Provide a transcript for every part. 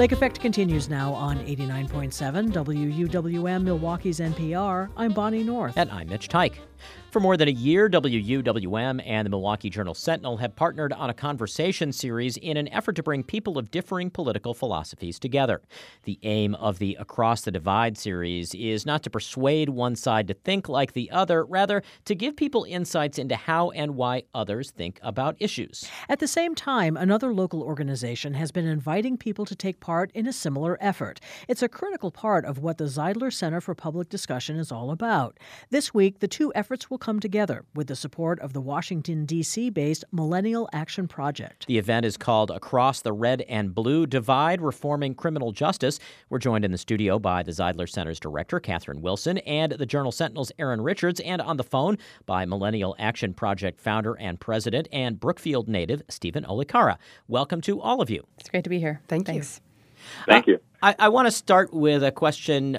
Lake Effect continues now on 89.7 WUWM, Milwaukee's NPR. I'm Bonnie North. And I'm Mitch Teich. For more than a year, WUWM and the Milwaukee Journal-Sentinel have partnered on a conversation series in an effort to bring people of differing political philosophies together. The aim of the Across the Divide series is not to persuade one side to think like the other, rather to give people insights into how and why others think about issues. At the same time, another local organization has been inviting people to take part in a similar effort. It's a critical part of what the Zeidler Center for Public Discussion is all about. This week, the two efforts will come together with the support of the Washington, D.C.-based Millennial Action Project. The event is called Across the Red and Blue Divide, Reforming Criminal Justice. We're joined in the studio by the Zeidler Center's director, Catherine Wilson, and the Journal-Sentinel's Aaron Richards, and on the phone by Millennial Action Project founder and president and Brookfield native Stephen Olikara. Welcome to all of you. It's great to be here. Thanks. Thank you. I want to start with a question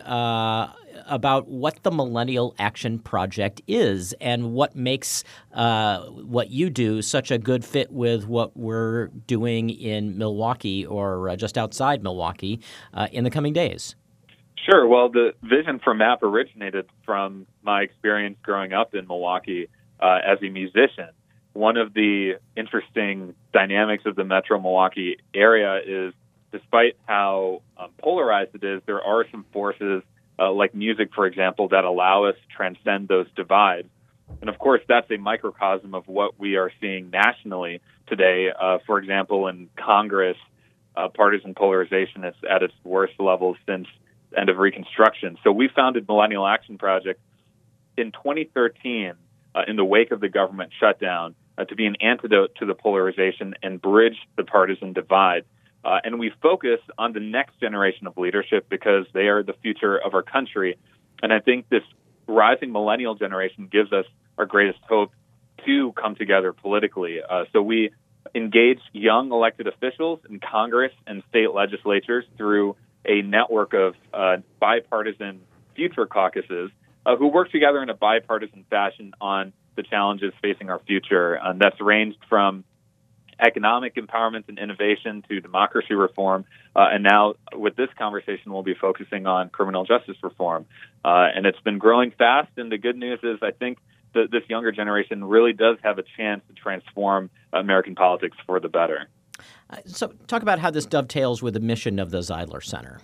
about what the Millennial Action Project is and what makes what you do such a good fit with what we're doing in Milwaukee or just outside Milwaukee in the coming days. Sure. Well, the vision for MAP originated from my experience growing up in Milwaukee as a musician. One of the interesting dynamics of the Metro Milwaukee area is, despite how polarized it is, there are some forces like music, for example, that allow us to transcend those divides. And of course, that's a microcosm of what we are seeing nationally today. For example, in Congress, partisan polarization is at its worst level since the end of Reconstruction. So we founded Millennial Action Project in 2013 in the wake of the government shutdown to be an antidote to the polarization and bridge the partisan divide. And we focus on the next generation of leadership because they are the future of our country. And I think this rising millennial generation gives us our greatest hope to come together politically. So we engage young elected officials in Congress and state legislatures through a network of bipartisan future caucuses who work together in a bipartisan fashion on the challenges facing our future. And that's ranged from economic empowerment and innovation to democracy reform. And now with this conversation, we'll be focusing on criminal justice reform. And it's been growing fast. And the good news is I think that this younger generation really does have a chance to transform American politics for the better. So talk about how this dovetails with the mission of the Zeidler Center.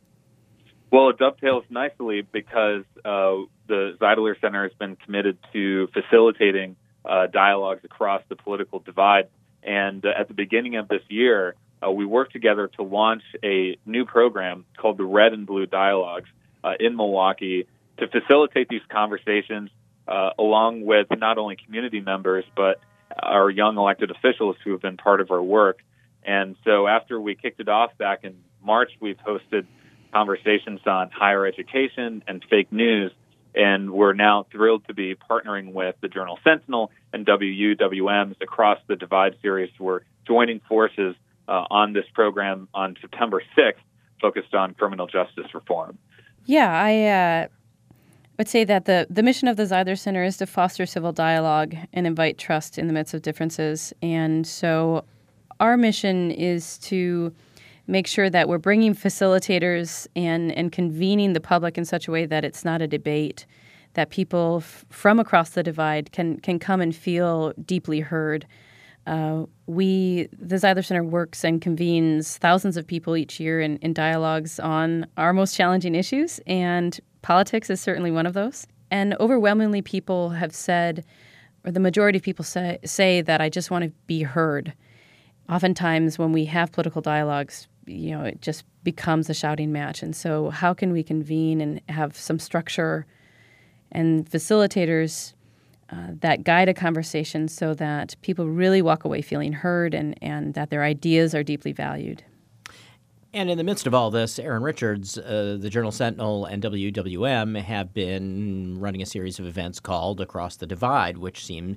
Well, it dovetails nicely because the Zeidler Center has been committed to facilitating dialogues across the political divide. And at the beginning of this year, we worked together to launch a new program called the Red and Blue Dialogues in Milwaukee to facilitate these conversations along with not only community members, but our young elected officials who have been part of our work. And so after we kicked it off back in March, we've hosted conversations on higher education and fake news. And we're now thrilled to be partnering with the Journal-Sentinel and WUWM's Across the Divide series. We're joining forces on this program on September 6th, focused on criminal justice reform. Yeah, I would say that the mission of the Zeidler Center is to foster civil dialogue and invite trust in the midst of differences. And so our mission is to make sure that we're bringing facilitators and convening the public in such a way that it's not a debate, that people from across the divide can come and feel deeply heard. The Zeidler Center works and convenes thousands of people each year in dialogues on our most challenging issues, and politics is certainly one of those. And overwhelmingly, people have said, or the majority of people say that I just want to be heard. Oftentimes, when we have political dialogues, it just becomes a shouting match. And so how can we convene and have some structure and facilitators that guide a conversation so that people really walk away feeling heard and that their ideas are deeply valued? And in the midst of all this, Aaron Richards, the Journal-Sentinel and WUWM have been running a series of events called Across the Divide, which seem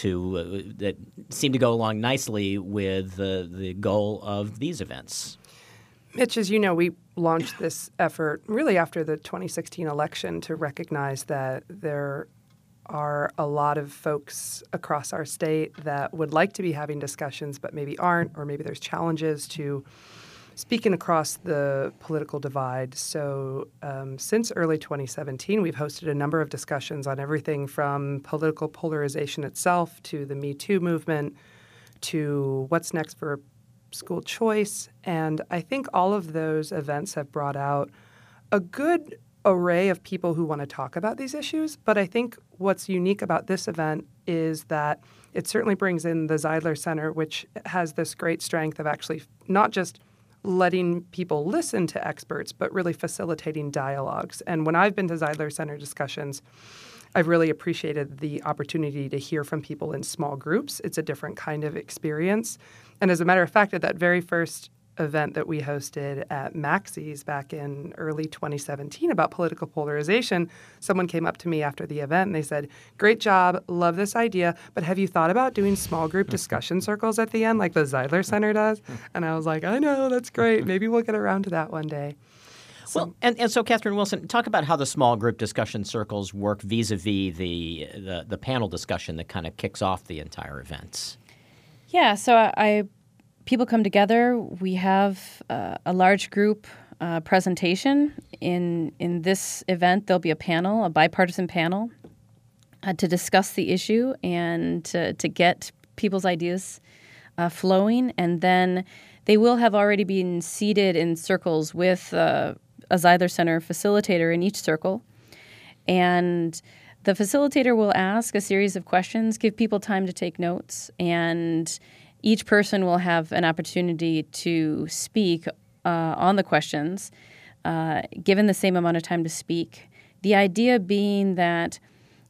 to go along nicely with the goal of these events. Mitch, as you know, we launched this effort really after the 2016 election to recognize that there are a lot of folks across our state that would like to be having discussions but maybe aren't, or maybe there's challenges to speaking across the political divide. So since early 2017, we've hosted a number of discussions on everything from political polarization itself to the Me Too movement to what's next for school choice. And I think all of those events have brought out a good array of people who want to talk about these issues. But I think what's unique about this event is that it certainly brings in the Zeidler Center, which has this great strength of actually not just letting people listen to experts, but really facilitating dialogues. And when I've been to Zeidler Center discussions, I've really appreciated the opportunity to hear from people in small groups. It's a different kind of experience. And as a matter of fact, at that very first event that we hosted at Maxey's back in early 2017 about political polarization, someone came up to me after the event and they said, "Great job, love this idea, but have you thought about doing small group discussion circles at the end like the Zeidler Center does?" And I was like, I know, that's great. Maybe we'll get around to that one day. Well, and so, Catherine Wilson, talk about how the small group discussion circles work vis-a-vis the panel discussion that kind of kicks off the entire events. Yeah, so people come together. We have a large group presentation. In this event, there'll be a bipartisan panel, to discuss the issue and to get people's ideas flowing. And then they will have already been seated in circles with a Zeidler Center facilitator in each circle. And the facilitator will ask a series of questions, give people time to take notes, and each person will have an opportunity to speak on the questions, given the same amount of time to speak. The idea being that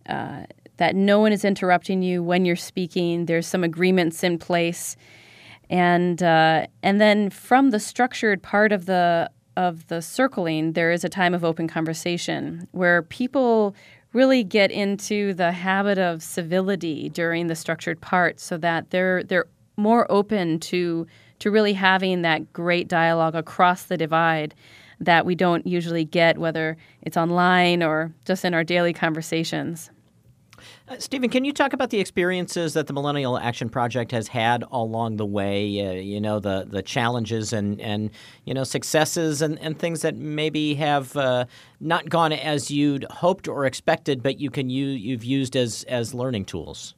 no one is interrupting you when you're speaking. There's some agreements in place, and then from the structured part of the circling, there is a time of open conversation where people really get into the habit of civility during the structured part, so that they're more open to really having that great dialogue across the divide that we don't usually get, whether it's online or just in our daily conversations. Stephen, can you talk about the experiences that the Millennial Action Project has had along the way? The challenges and successes and things that maybe have not gone as you'd hoped or expected, but you've used as learning tools.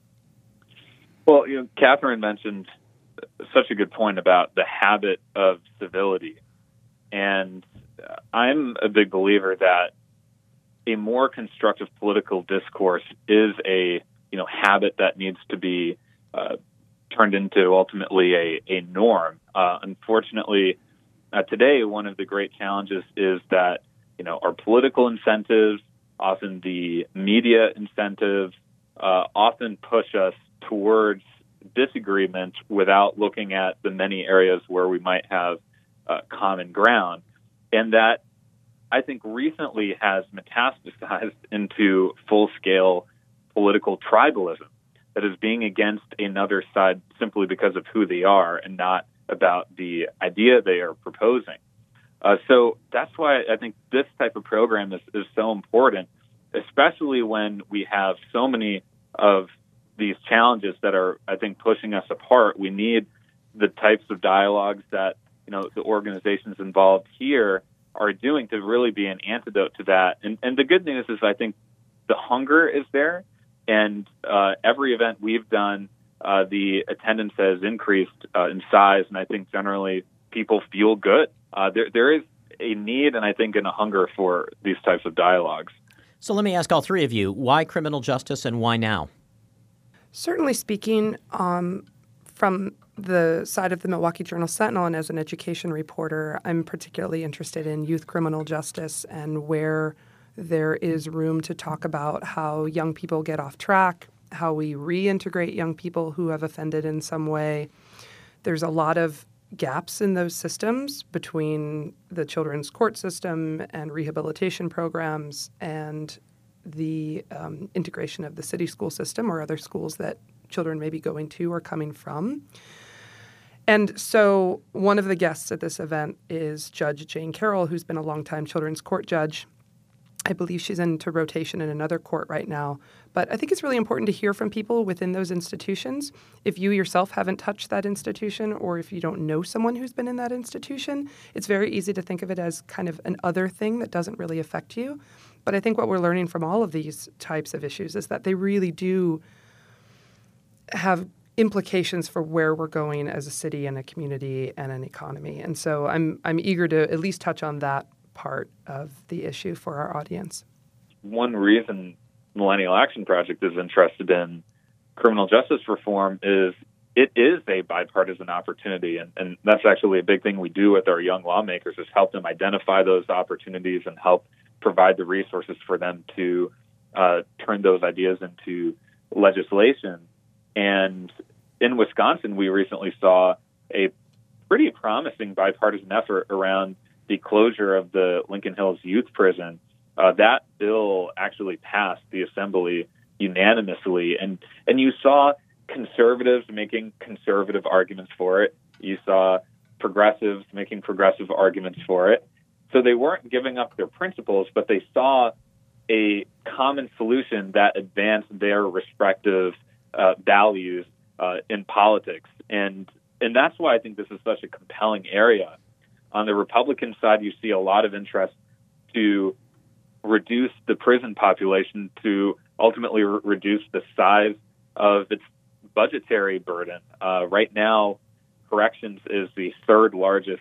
Well, Catherine mentioned such a good point about the habit of civility, and I'm a big believer that a more constructive political discourse is a habit that needs to be turned into ultimately a norm. Unfortunately, today one of the great challenges is that our political incentives, often the media incentives, often push us towards disagreement without looking at the many areas where we might have common ground, and that I think recently has metastasized into full-scale political tribalism that is being against another side simply because of who they are and not about the idea they are proposing. So that's why I think this type of program is so important, especially when we have so many of these challenges that are, I think, pushing us apart. We need the types of dialogues that the organizations involved here are doing to really be an antidote to that. And the good news is I think the hunger is there, and every event we've done, the attendance has increased in size, and I think generally people feel good. There is a need, and I think, and a hunger for these types of dialogues. So let me ask all three of you, why criminal justice and why now? Certainly speaking from the side of the Milwaukee Journal-Sentinel and as an education reporter, I'm particularly interested in youth criminal justice and where there is room to talk about how young people get off track, how we reintegrate young people who have offended in some way. There's a lot of gaps in those systems between the children's court system and rehabilitation programs and the integration of the city school system or other schools that children may be going to or coming from. And so one of the guests at this event is Judge Jane Carroll, who's been a longtime children's court judge. I believe she's into rotation in another court right now. But I think it's really important to hear from people within those institutions. If you yourself haven't touched that institution, or if you don't know someone who's been in that institution, it's very easy to think of it as kind of an other thing that doesn't really affect you. But I think what we're learning from all of these types of issues is that they really do have implications for where we're going as a city and a community and an economy. And so I'm eager to at least touch on that part of the issue for our audience. One reason Millennial Action Project is interested in criminal justice reform is it is a bipartisan opportunity, and that's actually a big thing we do with our young lawmakers is help them identify those opportunities and help provide the resources for them to turn those ideas into legislation. And in Wisconsin, we recently saw a pretty promising bipartisan effort around the closure of the Lincoln Hills Youth Prison. That bill actually passed the Assembly unanimously, and you saw conservatives making conservative arguments for it. You saw progressives making progressive arguments for it. So they weren't giving up their principles, but they saw a common solution that advanced their respective values in politics. And that's why I think this is such a compelling area. On the Republican side, you see a lot of interest to reduce the prison population to ultimately reduce the size of its budgetary burden. Right now, corrections is the third largest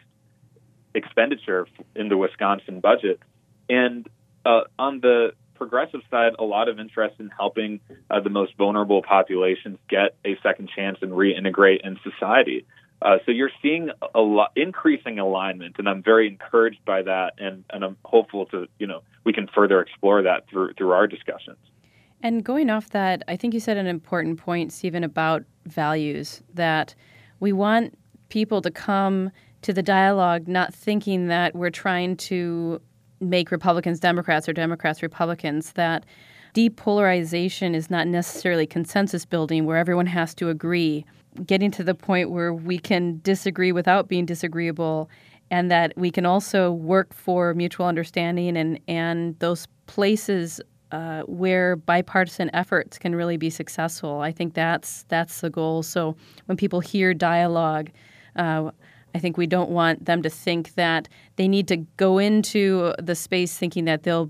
expenditure in the Wisconsin budget. And on the progressive side, a lot of interest in helping the most vulnerable populations get a second chance and reintegrate in society. So you're seeing a lot increasing alignment, and I'm very encouraged by that, and I'm hopeful to, we can further explore that through our discussions. And going off that, I think you said an important point, Stephen, about values, that we want people to come to the dialogue not thinking that we're trying to make Republicans Democrats or Democrats Republicans, that depolarization is not necessarily consensus building where everyone has to agree. Getting to the point where we can disagree without being disagreeable, and that we can also work for mutual understanding and those places where bipartisan efforts can really be successful. I think that's the goal. So when people hear dialogue, I think we don't want them to think that they need to go into the space thinking that they'll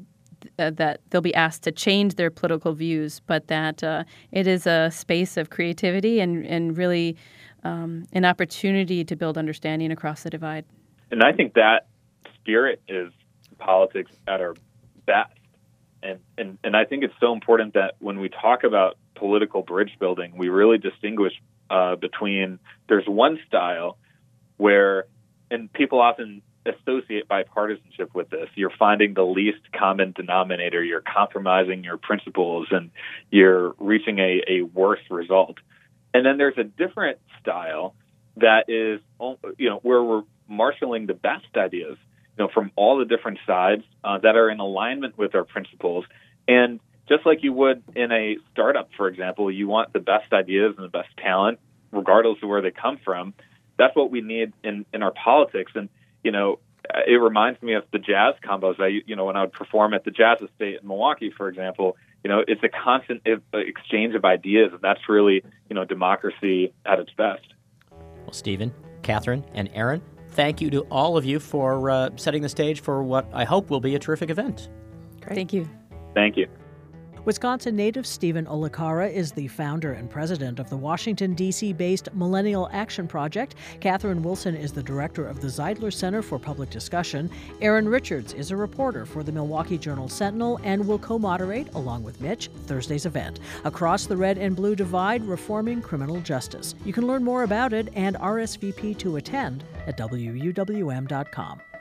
be asked to change their political views, but that it is a space of creativity and really an opportunity to build understanding across the divide. And I think that spirit is politics at our best. And I think it's so important that when we talk about political bridge building, we really distinguish between there's one style where, and people often associate bipartisanship with this. You're finding the least common denominator. You're compromising your principles, and you're reaching a worse result. And then there's a different style that is, where we're marshaling the best ideas, from all the different sides that are in alignment with our principles. And just like you would in a startup, for example, you want the best ideas and the best talent, regardless of where they come from. That's what we need in our politics. And, it reminds me of the jazz combos. When I would perform at the Jazz Estate in Milwaukee, for example, it's a constant exchange of ideas, and that's really, democracy at its best. Well, Stephen, Catherine, and Aaron, thank you to all of you for setting the stage for what I hope will be a terrific event. Great. Thank you. Thank you. Wisconsin native Stephen Olikara is the founder and president of the Washington, D.C.-based Millennial Action Project. Catherine Wilson is the director of the Zeidler Center for Public Discussion. Aaron Richards is a reporter for the Milwaukee Journal-Sentinel and will co-moderate, along with Mitch, Thursday's event, Across the Red and Blue Divide, Reforming Criminal Justice. You can learn more about it and RSVP to attend at WUWM.com.